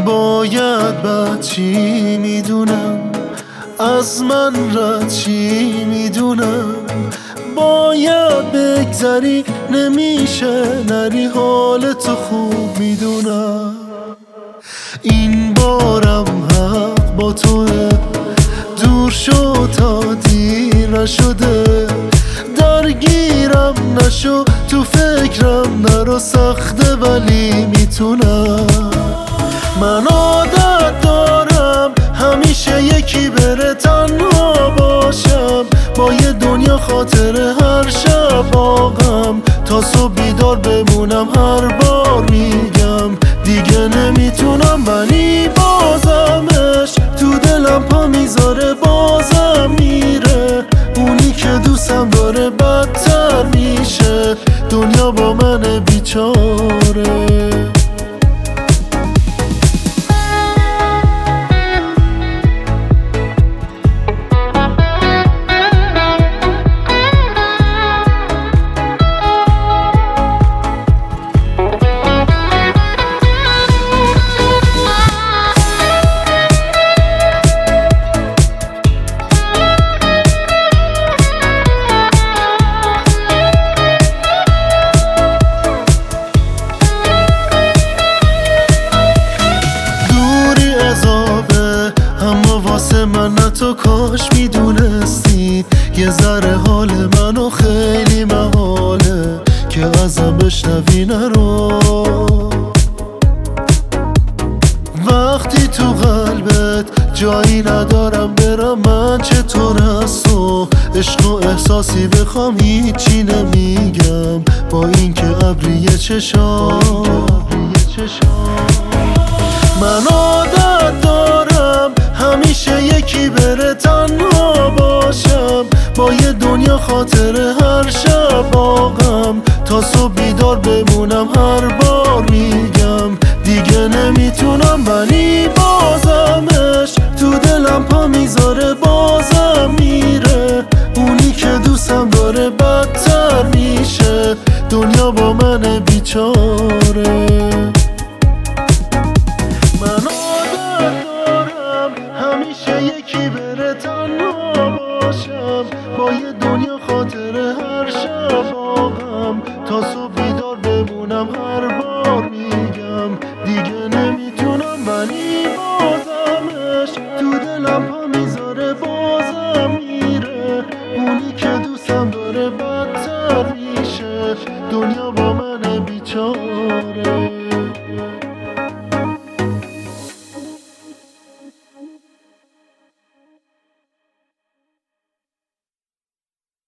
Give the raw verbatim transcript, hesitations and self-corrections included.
باید بعد چی میدونم، از من رد چی میدونم. باید بگذری نمیشه نری، حالتو خوب میدونم. این بارم حق با توه، دور شد تا دیر نشده. درگیرم نشو تو فکرم نرو، سخته ولی میتونم. من عادت دارم همیشه یکی بره تنها باشم، با یه دنیا خاطره هر شب باقم. تا صبح بیدار بمونم هر بار میگم دیگه نمیتونم، ولی بازمش تو دلم پا میذاره، بازم میره. اونی که دوستم داره بدتر میشه، دنیا با من بیچاره. من نه تو کاش میدونستی یه ذره حال منو خیلی محاله که ازم بشنوی نرو. وقتی تو قلبت جایی ندارم برم من، چطور از تو عشق و احساسی بخوام هیچی نمیگم، با اینکه ابریه چشام. من عادت دارم همیشه یکی بره تنها باشم، با یه دنیا خاطره هر شب باقم. تا صبح بیدار بمونم هر بار میگم دیگه نمیتونم، ولی بازمش تو دلم پا میذاره، بازم میره. اونی که دوستم داره بدتر میشه، دنیا با من بیچاره. من عادت دارم همیشه یکی بره تنها باشم، با یه دنیا خاطره هر شب باقم. تا صبح بیدار بمونم هر بار میگم دیگه نمیتونم، ولی بازمش تو دلم پا میذاره، بازم میره. اونی که دوستم داره بدتر میشه، دنیا با من بیچاره.